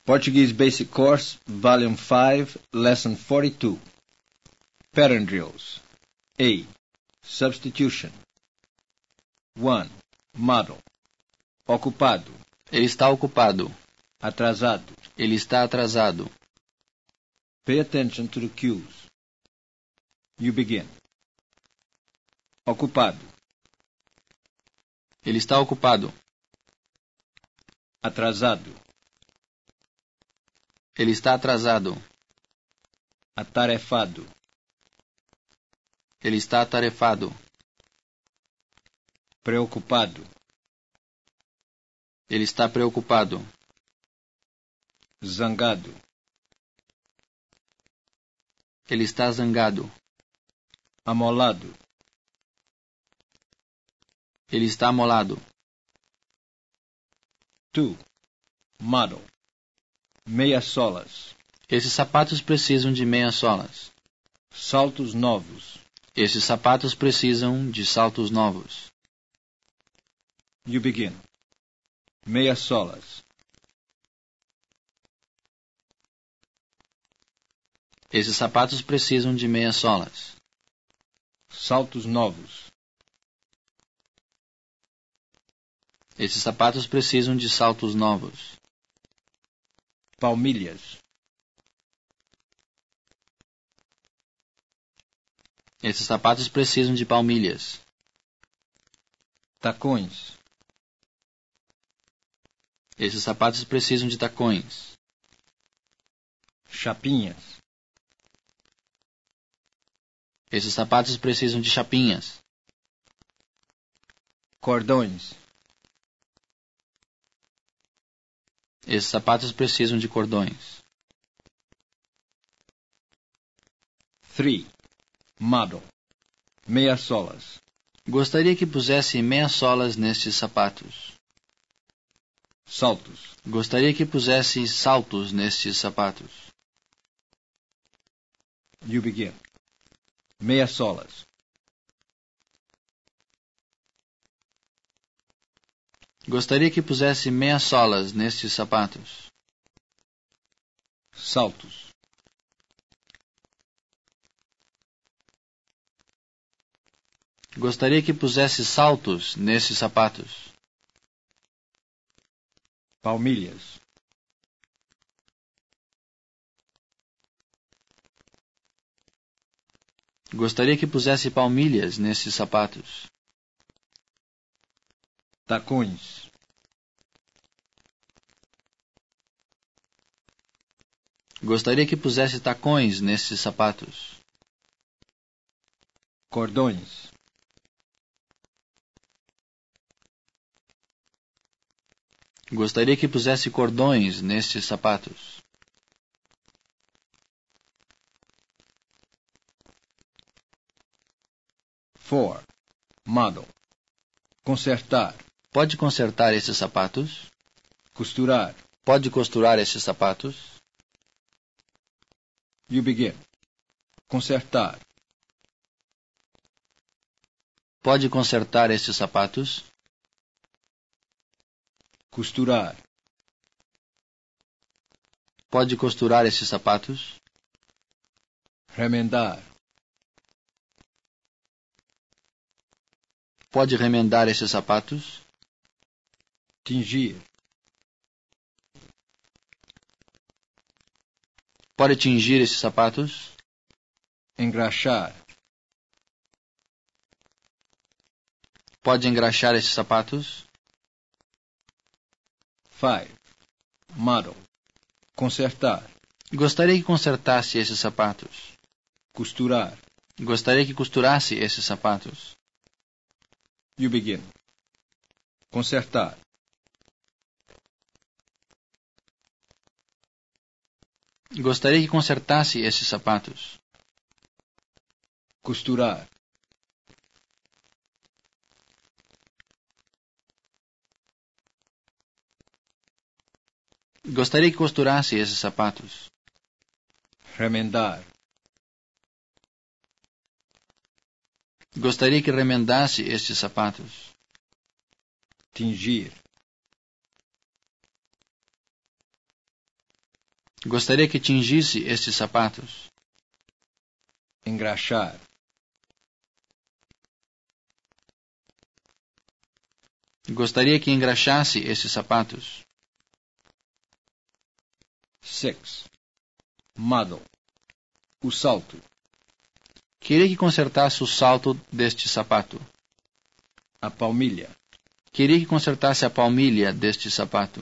Portuguese Basic Course, Volume 5, Lesson 42. Pattern Drills. A. Substitution. 1. Model. Ocupado. Ele está ocupado. Atrasado. Ele está atrasado. Pay attention to the cues. You begin. Ocupado. Ele está ocupado. Atrasado. Ele está atrasado. Atarefado. Ele está atarefado. Preocupado. Ele está preocupado. Zangado. Ele está zangado. Amolado. Ele está amolado. 2. Model. Meias solas. Esses sapatos precisam de meias solas. Saltos novos. Esses sapatos precisam de saltos novos. You begin. Meias solas. Esses sapatos precisam de meias solas. Saltos novos. Esses sapatos precisam de saltos novos. Palmilhas. Esses sapatos precisam de palmilhas. Tacões. Esses sapatos precisam de tacões. Chapinhas. Esses sapatos precisam de chapinhas. Cordões. Esses sapatos precisam de cordões. 3. Model. Meias solas. Gostaria que pusesse meias solas nestes sapatos. Saltos. Gostaria que pusesse saltos nestes sapatos. You begin. Meias solas. Gostaria que pusesse meias solas nestes sapatos. Saltos. Gostaria que pusesse saltos nestes sapatos. Palmilhas. Gostaria que pusesse palmilhas nestes sapatos. Tacões. Gostaria que pusesse tacões nestes sapatos. Cordões. Gostaria que pusesse cordões nestes sapatos. Four. Model. Consertar. Pode consertar esses sapatos? Costurar. Pode costurar esses sapatos? You begin. Consertar. Pode consertar esses sapatos? Costurar. Pode costurar esses sapatos? Remendar. Pode remendar esses sapatos? Tingir. Pode tingir esses sapatos? Engraxar. Pode engraxar esses sapatos? 5. Model. Consertar. Gostaria que consertasse esses sapatos. Costurar. Gostaria que costurasse esses sapatos. You begin. Consertar. Gostaria que consertasse esses sapatos. Costurar. Gostaria que costurasse esses sapatos. Remendar. Gostaria que remendasse estes sapatos. Tingir. Gostaria que tingisse estes sapatos. Engraxar. Gostaria que engraxasse estes sapatos. 6. Model. O salto. Queria que consertasse o salto deste sapato. A palmilha. Queria que consertasse a palmilha deste sapato.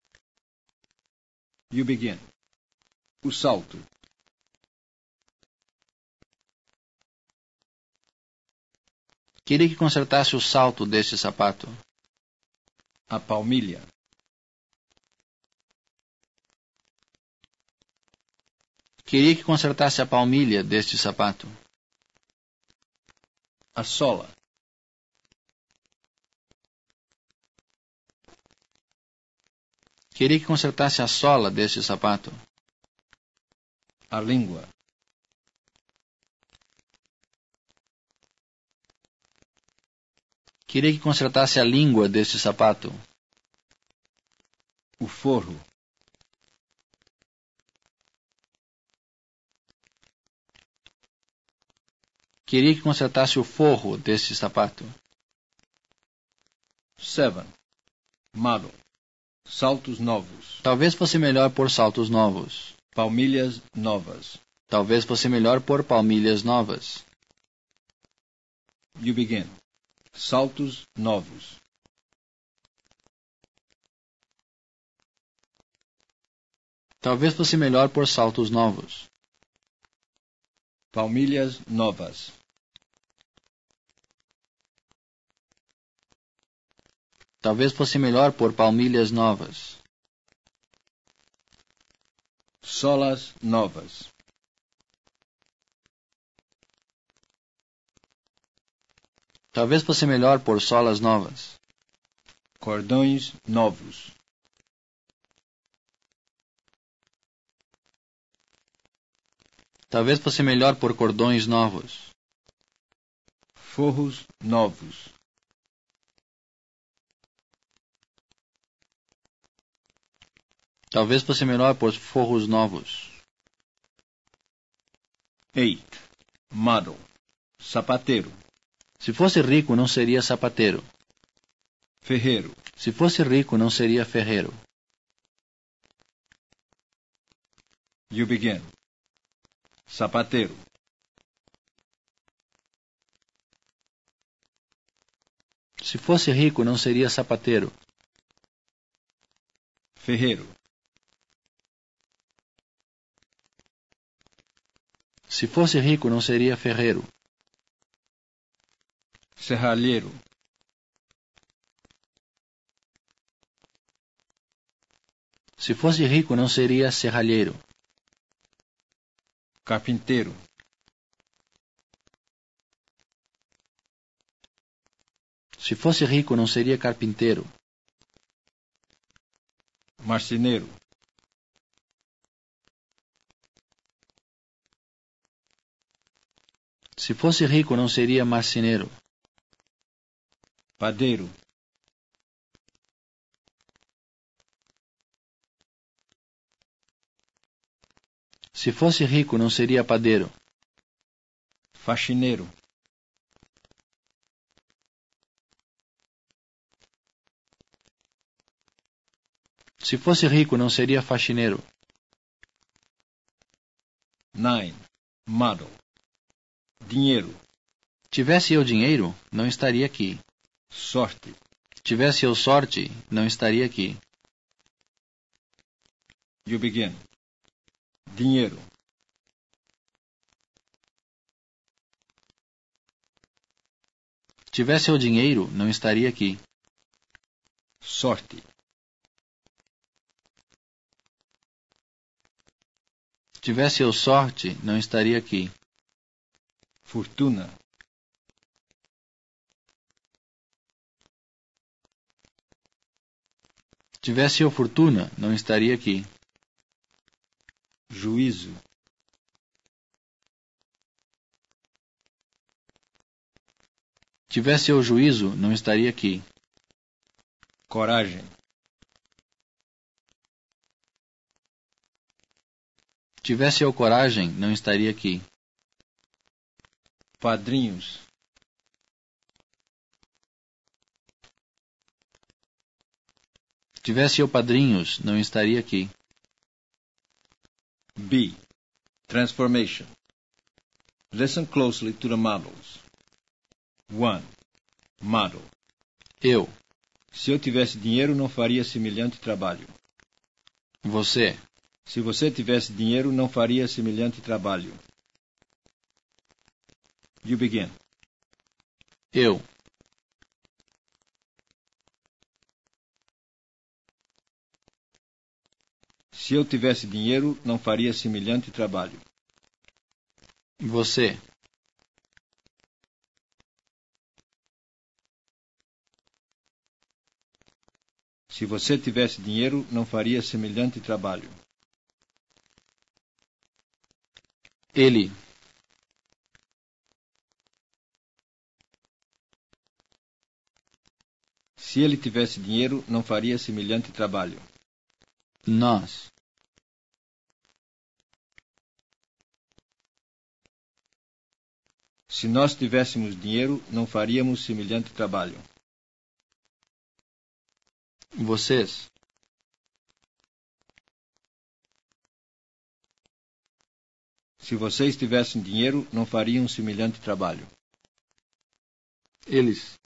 You begin. O salto. Queria que consertasse o salto deste sapato. A palmilha. Queria que consertasse a palmilha deste sapato. A sola. Queria que consertasse a sola deste sapato. A língua. Queria que consertasse a língua deste sapato. O forro. Queria que consertasse o forro deste sapato. 7. Model. Saltos novos. Talvez fosse melhor pôr saltos novos. Palmilhas novas. Talvez fosse melhor pôr palmilhas novas. You begin. Saltos novos. Talvez fosse melhor pôr saltos novos. Palmilhas novas. Talvez fosse melhor pôr palmilhas novas. Solas novas. Talvez fosse melhor pôr solas novas. Cordões novos. Talvez fosse melhor pôr cordões novos. Forros novos. Talvez fosse melhor pôr forros novos. 8. Model. Sapateiro. Se fosse rico, não seria sapateiro. Ferreiro. Se fosse rico, não seria ferreiro. You begin. Sapateiro. Se fosse rico, não seria sapateiro. Ferreiro. Se fosse rico, não seria ferreiro. Serralheiro. Se fosse rico, não seria serralheiro. Carpinteiro. Se fosse rico, não seria carpinteiro. Marceneiro. Se fosse rico, não seria marceneiro. Padeiro. Se fosse rico, não seria padeiro. Faxineiro. Se fosse rico, não seria faxineiro. 9. Model. Dinheiro. Tivesse eu dinheiro, não estaria aqui. Sorte. Tivesse eu sorte, não estaria aqui. You begin. Dinheiro. Tivesse eu dinheiro, não estaria aqui. Sorte. Tivesse eu sorte, não estaria aqui. Fortuna. Tivesse eu fortuna, não estaria aqui. Juízo. Tivesse eu juízo, não estaria aqui. Coragem. Tivesse eu coragem, não estaria aqui. Padrinhos. Tivesse eu padrinhos, não estaria aqui. B. Transformation. Listen closely to the models. 1. Model. Eu. Se eu tivesse dinheiro, não faria semelhante trabalho. Você. Se você tivesse dinheiro, não faria semelhante trabalho. You begin. Eu. Se eu tivesse dinheiro, não faria semelhante trabalho. Você. Se você tivesse dinheiro, não faria semelhante trabalho. Ele. Se ele tivesse dinheiro, não faria semelhante trabalho. Nós. Se nós tivéssemos dinheiro, não faríamos semelhante trabalho. Vocês. Se vocês tivessem dinheiro, não fariam semelhante trabalho. Eles.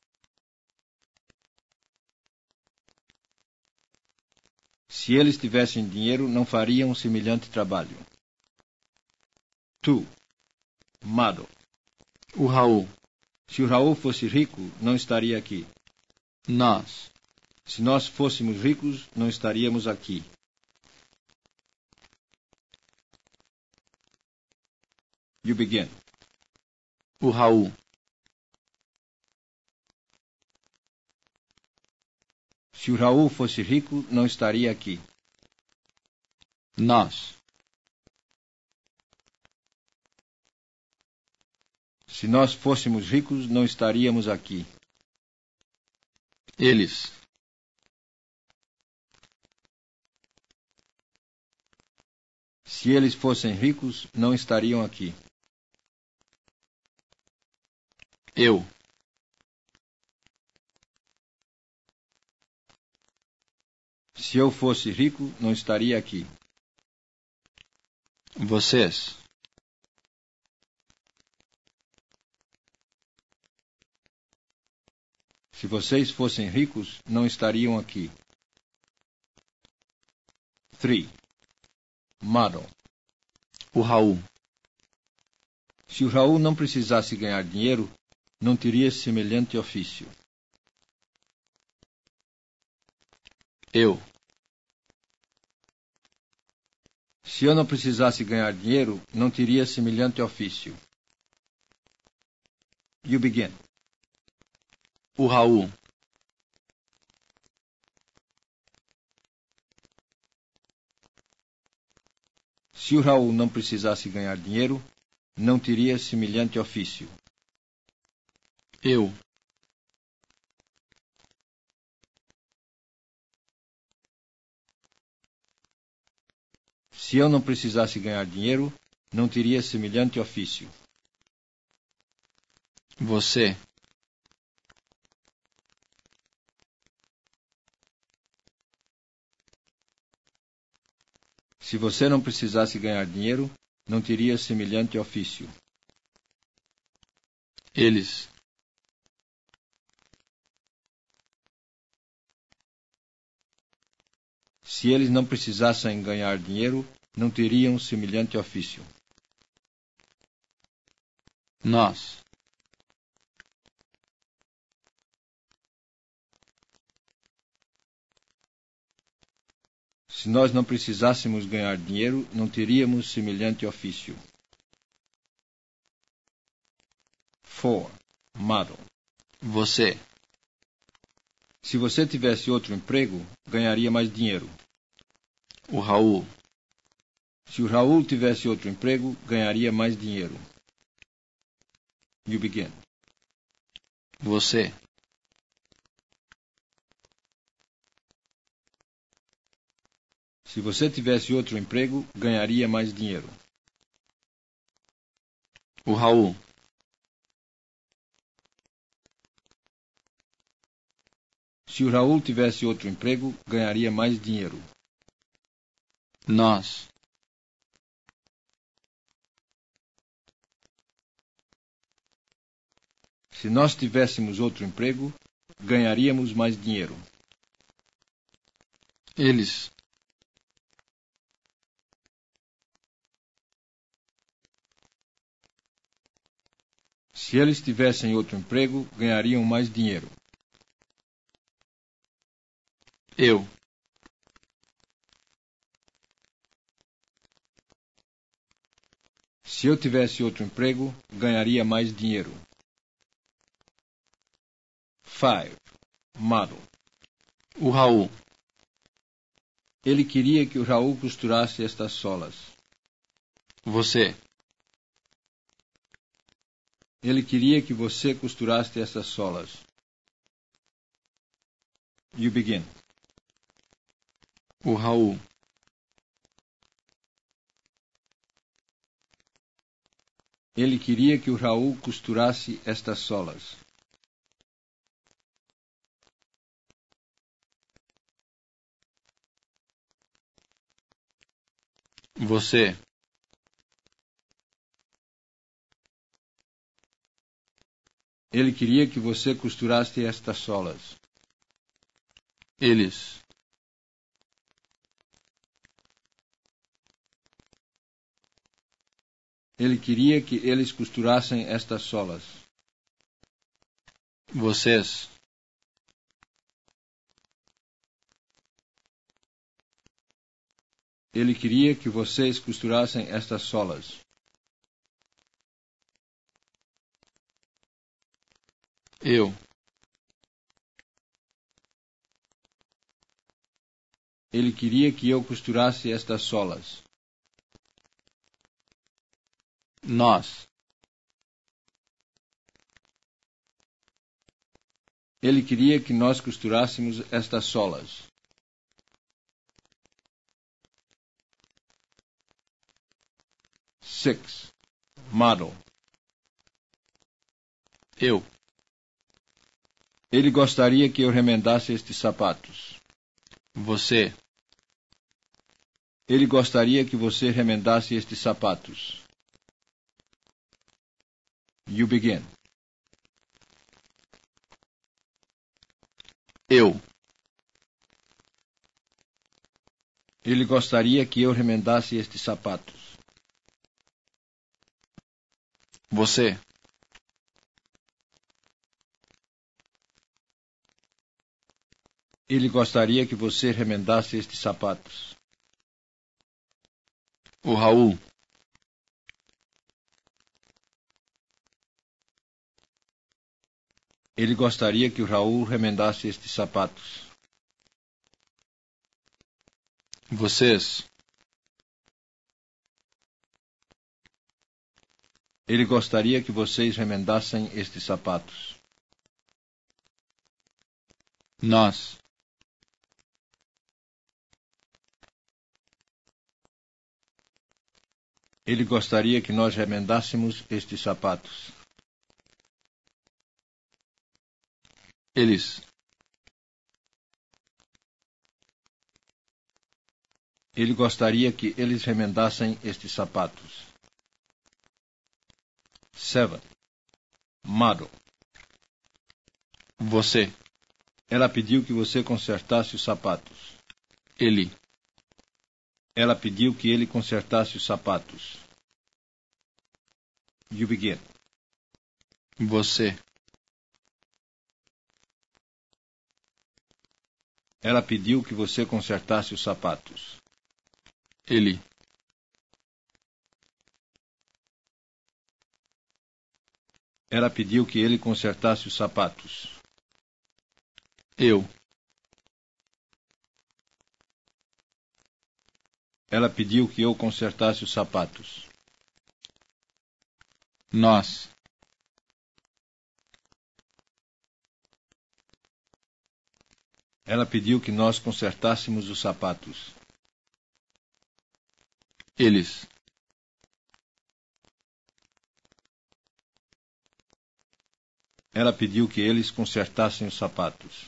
Se eles tivessem dinheiro, não fariam semelhante trabalho. 2. Model. O Raul. Se o Raul fosse rico, não estaria aqui. Nós. Se nós fôssemos ricos, não estaríamos aqui. You begin. O Raul. Se o Raul fosse rico, não estaria aqui. Nós. Se nós fôssemos ricos, não estaríamos aqui. Eles. Se eles fossem ricos, não estariam aqui. Eu. Se eu fosse rico, não estaria aqui. Vocês. Se vocês fossem ricos, não estariam aqui. 3. Model. O Raul. Se o Raul não precisasse ganhar dinheiro, não teria semelhante ofício. Eu. Se eu não precisasse ganhar dinheiro, não teria semelhante ofício. You begin. O Raul. Se o Raul não precisasse ganhar dinheiro, não teria semelhante ofício. Eu. Se eu não precisasse ganhar dinheiro, não teria semelhante ofício. Você. Se você não precisasse ganhar dinheiro, não teria semelhante ofício. Eles. Se eles não precisassem ganhar dinheiro, não teriam semelhante ofício. Nós. Se nós não precisássemos ganhar dinheiro, não teríamos semelhante ofício. 4. Model. Você. Se você tivesse outro emprego, ganharia mais dinheiro. O Raul. Se o Raul tivesse outro emprego, ganharia mais dinheiro. You begin. Você. Se você tivesse outro emprego, ganharia mais dinheiro. O Raul. Se o Raul tivesse outro emprego, ganharia mais dinheiro. Nós. Se nós tivéssemos outro emprego, ganharíamos mais dinheiro. Eles. Se eles tivessem outro emprego, ganhariam mais dinheiro. Eu. Se eu tivesse outro emprego, ganharia mais dinheiro. 5. Model. O Raul. Ele queria que o Raul costurasse estas solas. Você. Ele queria que você costurasse estas solas. You begin. O Raul. Ele queria que o Raul costurasse estas solas. Você. Ele queria que você costurasse estas solas. Eles. Ele queria que eles costurassem estas solas. Vocês. Ele queria que vocês costurassem estas solas. Eu. Ele queria que eu costurasse estas solas. Nós. Ele queria que nós costurássemos estas solas. Six. Model. Eu. Ele gostaria que eu remendasse estes sapatos. Você. Ele gostaria que você remendasse estes sapatos. You begin. Eu. Ele gostaria que eu remendasse estes sapatos. Você. Ele gostaria que você remendasse estes sapatos. O Raul. Ele gostaria que o Raul remendasse estes sapatos. Vocês. Ele gostaria que vocês remendassem estes sapatos. Nós. Ele gostaria que nós remendássemos estes sapatos. Eles. Ele gostaria que eles remendassem estes sapatos. 7. Model. Você. Ela pediu que você consertasse os sapatos. Ele. Ela pediu que ele consertasse os sapatos. You begin. Você. Ela pediu que você consertasse os sapatos. Ele. Ela pediu que ele consertasse os sapatos. Eu. Ela pediu que eu consertasse os sapatos. Nós. Ela pediu que nós consertássemos os sapatos. Eles. Ela pediu que eles consertassem os sapatos.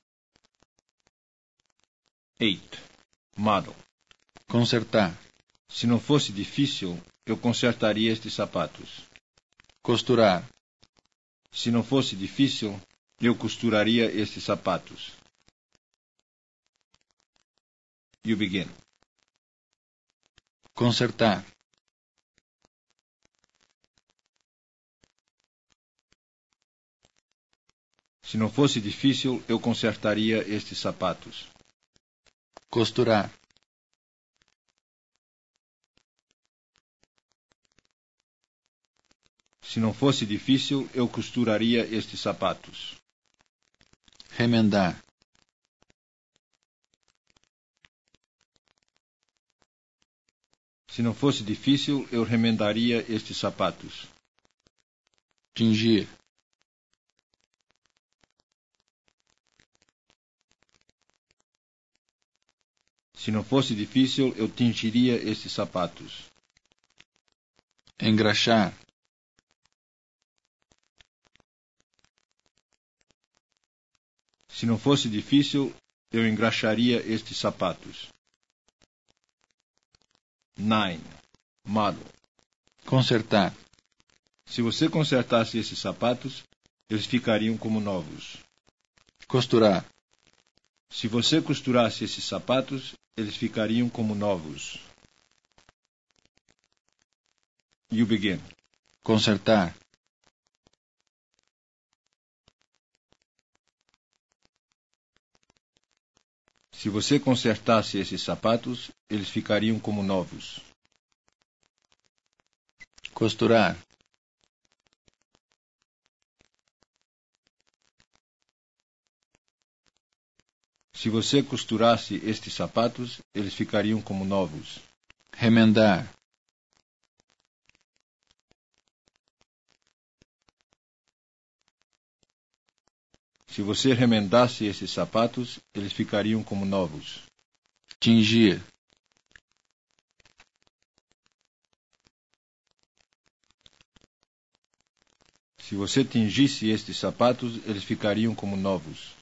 8. Model. Consertar. Se não fosse difícil, eu consertaria estes sapatos. Costurar. Se não fosse difícil, eu costuraria estes sapatos. You begin. Consertar. Se não fosse difícil, eu consertaria estes sapatos. Costurar. Se não fosse difícil, eu costuraria estes sapatos. Remendar. Se não fosse difícil, eu remendaria estes sapatos. Tingir. Se não fosse difícil, eu tingiria estes sapatos. Engraxar. Se não fosse difícil, eu engraxaria estes sapatos. 9. Model. Consertar. Se você consertasse esses sapatos, eles ficariam como novos. Costurar. Se você costurasse esses sapatos, eles ficariam como novos. You begin. Consertar. Se você consertasse esses sapatos, eles ficariam como novos. Costurar. Se você costurasse estes sapatos, eles ficariam como novos. Remendar. Se você remendasse esses sapatos, eles ficariam como novos. Tingir. Se você tingisse estes sapatos, eles ficariam como novos.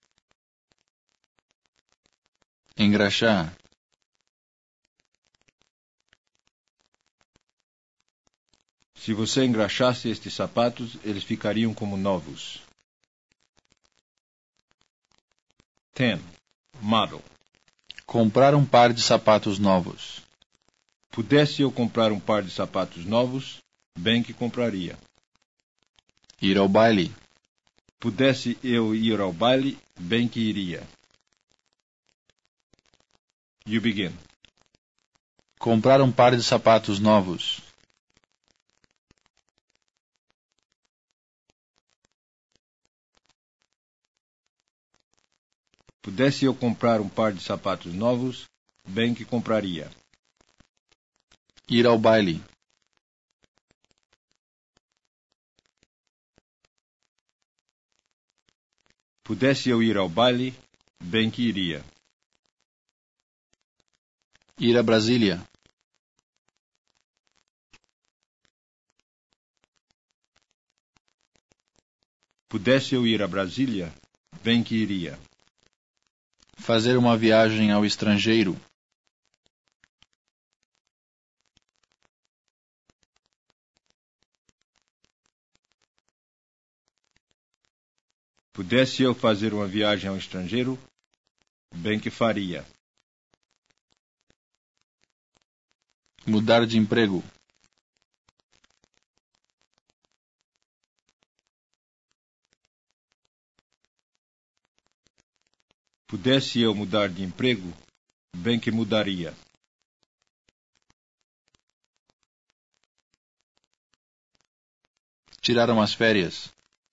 Engraxar. Se você engraxasse estes sapatos, eles ficariam como novos. 10. Model. Comprar um par de sapatos novos. Pudesse eu comprar um par de sapatos novos, bem que compraria. Ir ao baile. Pudesse eu ir ao baile, bem que iria. You begin. Comprar um par de sapatos novos. Pudesse eu comprar um par de sapatos novos, bem que compraria. Ir ao baile. Pudesse eu ir ao baile, bem que iria. Ir a Brasília. Pudesse eu ir a Brasília, bem que iria. Fazer uma viagem ao estrangeiro. Pudesse eu fazer uma viagem ao estrangeiro, bem que faria. Mudar de emprego. Pudesse eu mudar de emprego, bem que mudaria. Tirar umas férias.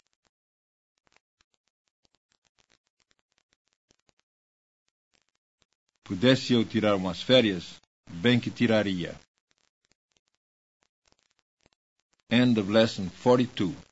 Pudesse eu tirar umas férias, bem que tiraria. End of lesson 42.